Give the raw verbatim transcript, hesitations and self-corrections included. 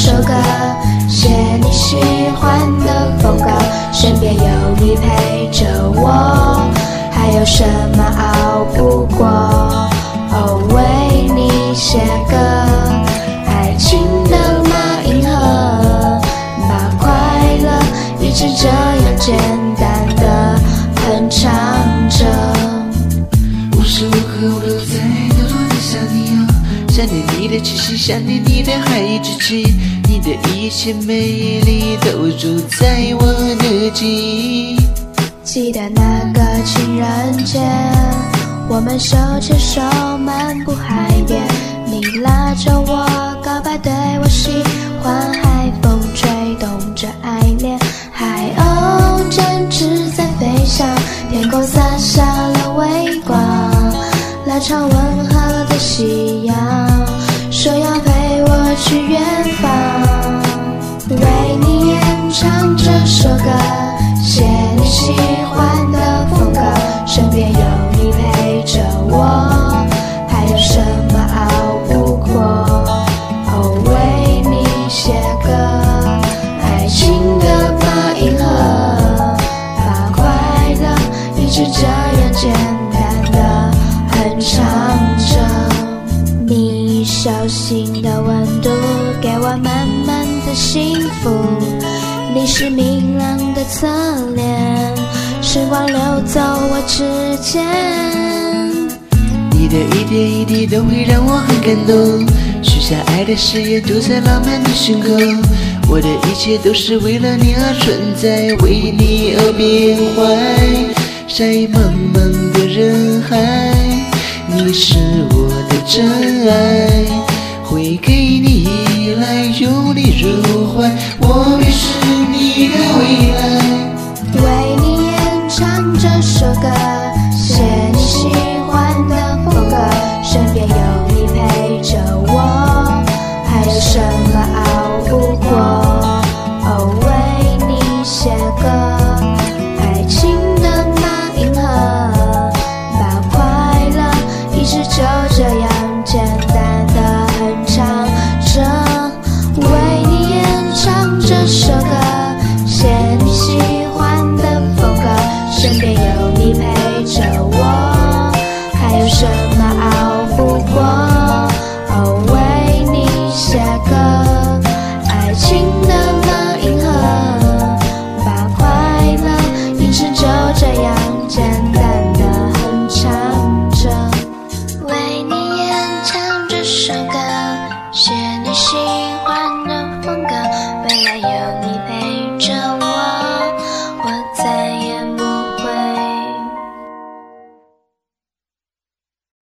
首歌，写你喜欢的风格，身边有你陪着我，还有什么熬不过？哦，为你写歌，爱情的马银河，把快乐一直这样简单的哼唱着。 无时无刻我都在偷偷的想你哦，想念你的气息，想念你的海之气，你的一切美丽都住在我的记忆。 记得那个情人节，我们手牵手漫步海边，你拉着我告白，对我喜欢，海风吹动着爱恋，海鸥展翅在飞翔，天空洒下了微光，拉长温和的夕阳，说要陪我去远方，为你演唱这首歌，写你喜欢的风格，身边有你陪着我，还有什么熬不过？哦，为你写歌，爱情的马银河，把快乐一直这样简单的哼唱着。你手心的温度给我满满的幸福，你是明亮的侧脸，时光流走我指尖， 你的一点一滴都会让我很感动，许下爱的誓言堵在浪漫的胸口，我的一切都是为了你而存在，为你而缅怀，在茫茫的人海，你是我的真爱，会给你依赖，有你入怀，我便是你的未来。 为你演唱这首歌，写你喜欢的风格，身边有你陪着我，还有什么熬不过？哦，为你写歌，爱情的马银河，把快乐一直就这样简单的哼唱着，为你演唱这首歌，写你喜欢的风格，身边有你陪着我，还有什么熬不过？哦，为你写歌，爱情的马银河，把快乐一直就这样简单的哼唱着，为你演唱这首歌，写你喜